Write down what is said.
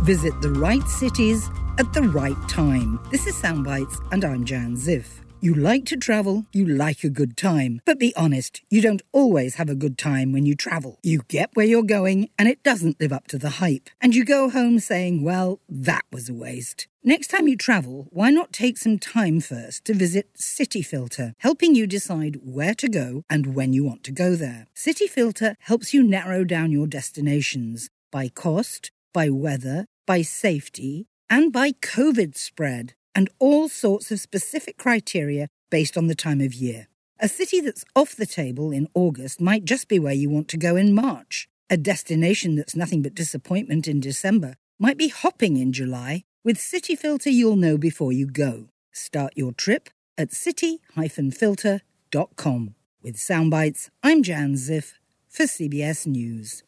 Visit the right cities at the right time. This is Soundbites, and I'm Jan Ziff. You like to travel, you like a good time. But be honest, you don't always have a good time when you travel. You get where you're going, and it doesn't live up to the hype. And you go home saying, well, that was a waste. Next time you travel, why not take some time first to visit City Filter, helping you decide where to go and when you want to go there. City Filter helps you narrow down your destinations by cost, by weather, by safety, and by COVID spread, and all sorts of specific criteria based on the time of year. A city that's off the table in August might just be where you want to go in March. A destination that's nothing but disappointment in December might be hopping in July. With City Filter, you'll know before you go. Start your trip at city-filter.com. With Soundbites, I'm Jan Ziff for CBS News.